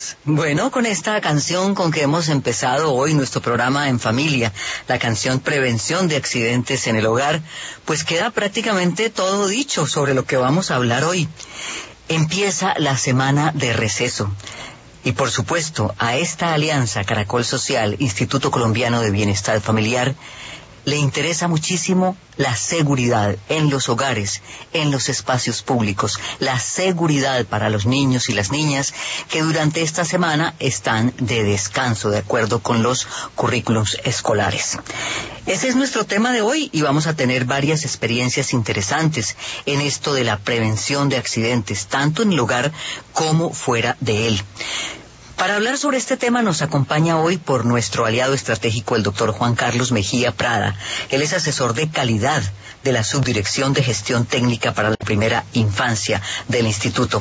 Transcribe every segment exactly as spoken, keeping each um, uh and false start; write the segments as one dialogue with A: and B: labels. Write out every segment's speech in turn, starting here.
A: días. Bueno, con esta canción con que hemos empezado hoy nuestro programa En Familia, la canción Prevención de Accidentes en el Hogar, pues queda prácticamente todo dicho sobre lo que vamos a hablar hoy. Empieza la semana de receso. Y por supuesto, a esta alianza Caracol Social, Instituto Colombiano de Bienestar Familiar, le interesa muchísimo la seguridad en los hogares, en los espacios públicos, la seguridad para los niños y las niñas que durante esta semana están de descanso, de acuerdo con los currículos escolares. Ese es nuestro tema de hoy y vamos a tener varias experiencias interesantes en esto de la prevención de accidentes, tanto en el hogar como fuera de él. Para hablar sobre este tema nos acompaña hoy por nuestro aliado estratégico el doctor Juan Carlos Mejía Prada. Él es asesor de calidad de la Subdirección de Gestión Técnica para la Primera Infancia del Instituto.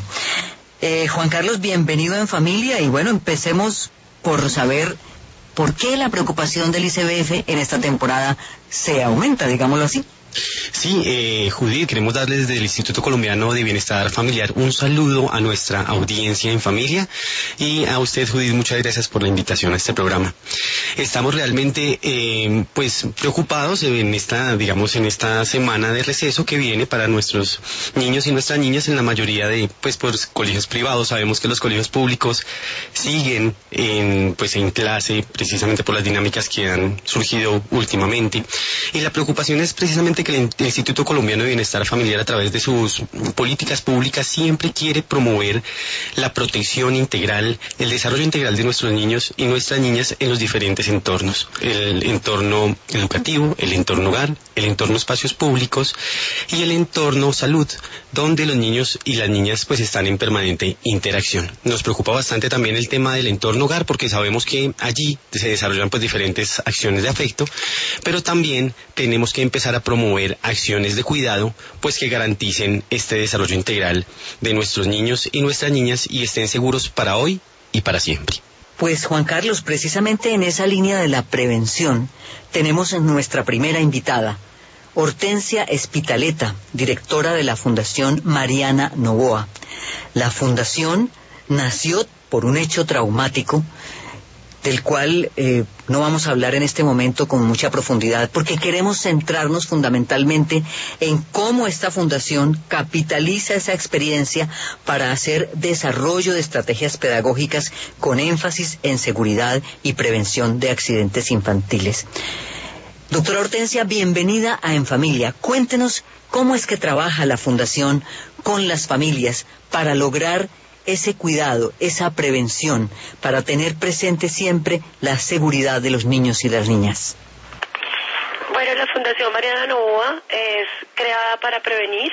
A: Eh, Juan Carlos, bienvenido en Familia y bueno, empecemos por saber por qué la preocupación del I C B F en esta temporada se aumenta, digámoslo así.
B: Sí, eh, Judith, queremos darle desde el Instituto Colombiano de Bienestar Familiar un saludo a nuestra audiencia en familia y a usted, Judith, muchas gracias por la invitación a este programa. Estamos realmente eh, pues preocupados en esta, digamos, en esta semana de receso que viene para nuestros niños y nuestras niñas en la mayoría de pues por colegios privados. Sabemos que los colegios públicos siguen en pues en clase precisamente por las dinámicas que han surgido últimamente y la preocupación es precisamente que el Instituto Colombiano de Bienestar Familiar a través de sus políticas públicas siempre quiere promover la protección integral, el desarrollo integral de nuestros niños y nuestras niñas en los diferentes entornos, el entorno educativo, el entorno hogar, el entorno espacios públicos y el entorno salud, donde los niños y las niñas pues están en permanente interacción. Nos preocupa bastante también el tema del entorno hogar porque sabemos que allí se desarrollan pues diferentes acciones de afecto, pero también tenemos que empezar a promover acciones de cuidado pues que garanticen este desarrollo integral de nuestros niños y nuestras niñas y estén seguros para hoy y para siempre.
A: Pues Juan Carlos, precisamente en esa línea de la prevención tenemos en nuestra primera invitada, Hortensia Espitaleta, directora de la Fundación Mariana Novoa. La fundación nació por un hecho traumático del cual eh, no vamos a hablar en este momento con mucha profundidad, porque queremos centrarnos fundamentalmente en cómo esta fundación capitaliza esa experiencia para hacer desarrollo de estrategias pedagógicas con énfasis en seguridad y prevención de accidentes infantiles. Doctora Hortensia, bienvenida a En Familia. Cuéntenos cómo es que trabaja la fundación con las familias para lograr ese cuidado, esa prevención, para tener presente siempre la seguridad de los niños y las niñas.
C: Bueno, la Fundación Mariana Novoa es creada para prevenir.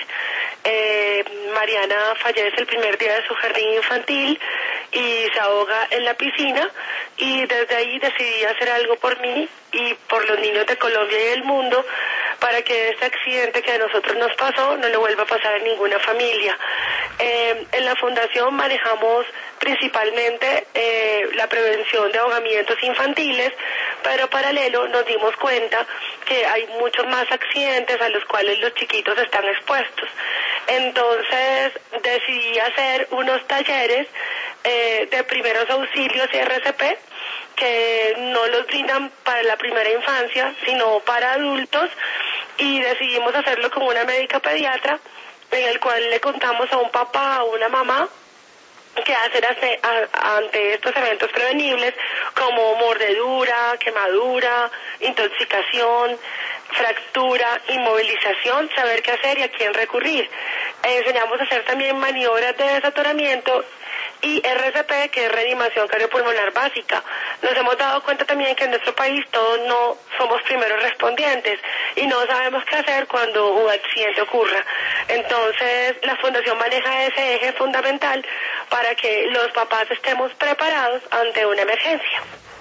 C: Eh, Mariana fallece el primer día de su jardín infantil y se ahoga en la piscina y desde ahí decidí hacer algo por mí y por los niños de Colombia y del mundo para que este accidente que a nosotros nos pasó no le vuelva a pasar a ninguna familia. Eh, en la fundación manejamos principalmente eh, la prevención de ahogamientos infantiles, pero paralelo nos dimos cuenta que hay muchos más accidentes a los cuales los chiquitos están expuestos. Entonces decidí hacer unos talleres eh, de primeros auxilios y R C P que no los brindan para la primera infancia, sino para adultos, y decidimos hacerlo con una médica pediatra, en el cual le contamos a un papá o una mamá qué hacer ante estos eventos prevenibles como mordedura, quemadura, intoxicación, fractura, inmovilización, saber qué hacer y a quién recurrir. Enseñamos a hacer también maniobras de desatoramiento y R C P, que es reanimación cardiopulmonar básica. Nos hemos dado cuenta también que en nuestro país todos no somos primeros respondientes y no sabemos qué hacer cuando un accidente ocurra. Entonces, la Fundación maneja ese eje fundamental para que los papás estemos preparados ante una emergencia.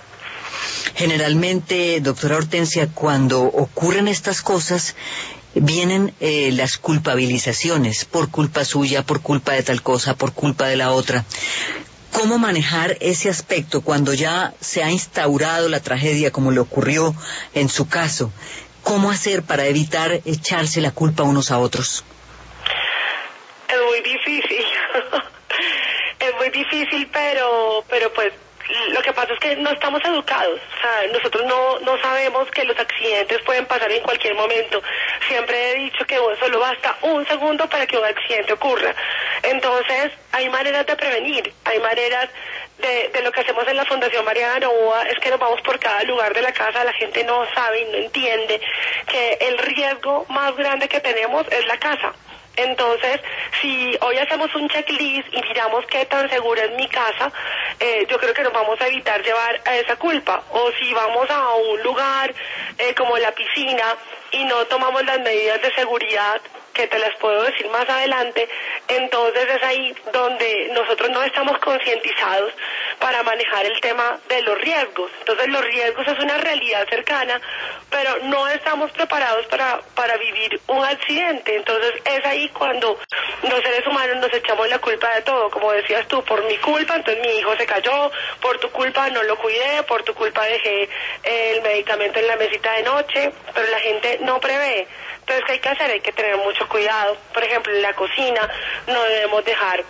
A: Generalmente, doctora Hortensia, cuando ocurren estas cosas, vienen eh, las culpabilizaciones, por culpa suya, por culpa de tal cosa, por culpa de la otra. ¿Cómo manejar ese aspecto cuando ya se ha instaurado la tragedia como le ocurrió en su caso? ¿Cómo hacer para evitar echarse la culpa unos a otros?
C: Es muy difícil. Es muy difícil, pero, pero pues lo que pasa es que no estamos educados, o sea, nosotros no, no sabemos que los accidentes pueden pasar en cualquier momento. Siempre he dicho que solo basta un segundo para que un accidente ocurra. Entonces, hay maneras de prevenir, hay maneras de, de lo que hacemos en la Fundación Mariana Novoa, es que nos vamos por cada lugar de la casa, la gente no sabe y no entiende que el riesgo más grande que tenemos es la casa. Entonces, si hoy hacemos un checklist y miramos qué tan segura es mi casa, eh, yo creo que nos vamos a evitar llevar a esa culpa. O si vamos a un lugar eh, como la piscina y no tomamos las medidas de seguridad, que te las puedo decir más adelante, entonces es ahí donde nosotros no estamos concientizados para manejar el tema de los riesgos. Entonces los riesgos es una realidad cercana, pero no estamos preparados para, para vivir un accidente. Entonces es ahí cuando los seres humanos nos echamos la culpa de todo, como decías tú, por mi culpa, entonces mi hijo se cayó, por tu culpa no lo cuidé, por tu culpa dejé el medicamento en la mesita de noche, pero la gente no prevé. Entonces, ¿qué hay que hacer? Hay que tener mucho cuidado. Por ejemplo, en la cocina no debemos dejar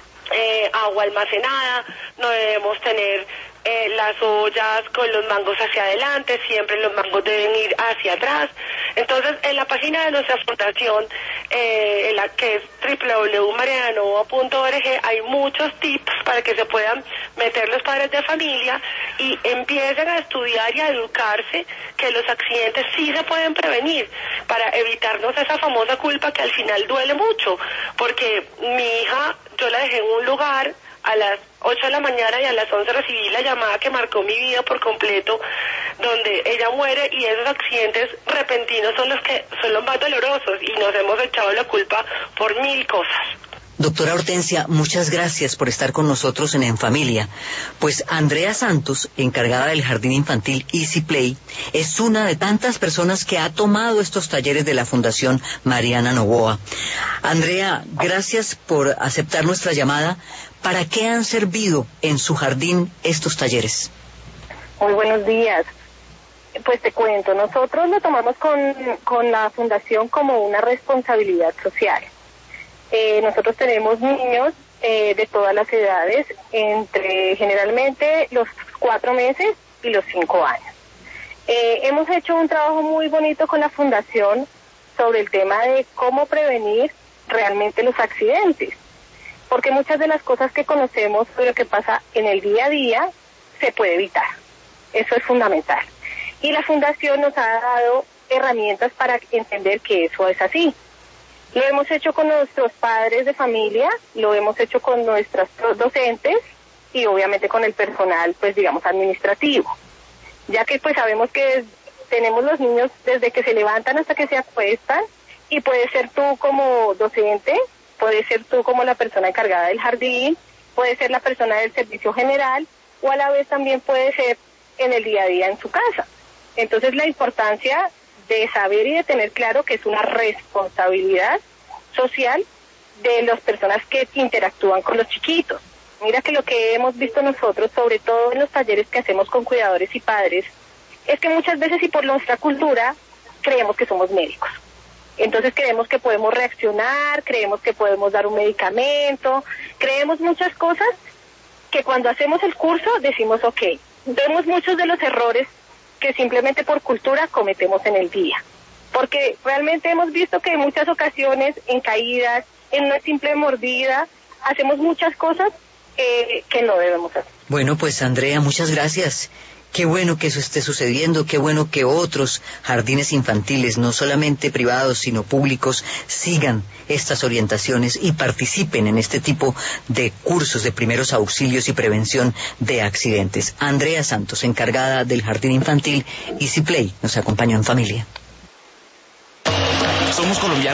C: eh, agua almacenada, no debemos tener eh, las ollas con los mangos hacia adelante, siempre los mangos deben ir hacia atrás. Entonces, en la página de nuestra fundación, eh, en la que es doble u doble u doble u punto mariana novoa punto org, hay muchos tips para que se puedan meter los padres de familia y empiecen a estudiar y a educarse que los accidentes sí se pueden prevenir, para evitarnos esa famosa culpa que al final duele mucho, porque mi hija, yo la dejé en un lugar a las ocho de la mañana y a las once recibí la llamada que marcó mi vida por completo, donde ella muere, y esos accidentes repentinos son los que son los más dolorosos y nos hemos echado la culpa por mil cosas.
A: Doctora Hortensia, muchas gracias por estar con nosotros en En Familia. Pues Andrea Santos, encargada del Jardín Infantil Easy Play, es una de tantas personas que ha tomado estos talleres de la Fundación Mariana Novoa. Andrea, gracias por aceptar nuestra llamada. ¿Para qué han servido en su jardín estos talleres?
D: Muy buenos días. Pues te cuento, nosotros lo tomamos con, con la Fundación como una responsabilidad social. Eh, nosotros tenemos niños eh, de todas las edades, entre generalmente los cuatro meses y los cinco años. Eh, hemos hecho un trabajo muy bonito con la Fundación sobre el tema de cómo prevenir realmente los accidentes, porque muchas de las cosas que conocemos de lo que pasa en el día a día se puede evitar. Eso es fundamental. Y la Fundación nos ha dado herramientas para entender que eso es así. Lo hemos hecho con nuestros padres de familia, lo hemos hecho con nuestros docentes y obviamente con el personal, pues digamos, administrativo. Ya que pues sabemos que tenemos los niños desde que se levantan hasta que se acuestan, y puede ser tú como docente, puede ser tú como la persona encargada del jardín, puede ser la persona del servicio general, o a la vez también puede ser en el día a día en su casa. Entonces la importancia de saber y de tener claro que es una responsabilidad social de las personas que interactúan con los chiquitos. Mira que lo que hemos visto nosotros, sobre todo en los talleres que hacemos con cuidadores y padres, es que muchas veces, y por nuestra cultura, creemos que somos médicos. Entonces creemos que podemos reaccionar, creemos que podemos dar un medicamento, creemos muchas cosas que cuando hacemos el curso decimos, ok, vemos muchos de los errores que simplemente por cultura cometemos en el día. Porque realmente hemos visto que en muchas ocasiones, en caídas, en una simple mordida, hacemos muchas cosas eh, que no debemos hacer.
A: Bueno, pues Andrea, muchas gracias. Qué bueno que eso esté sucediendo, qué bueno que otros jardines infantiles, no solamente privados, sino públicos, sigan estas orientaciones y participen en este tipo de cursos de primeros auxilios y prevención de accidentes. Andrea Santos, encargada del Jardín Infantil Easy Play, nos acompañó en Familia.
B: Somos colombianos.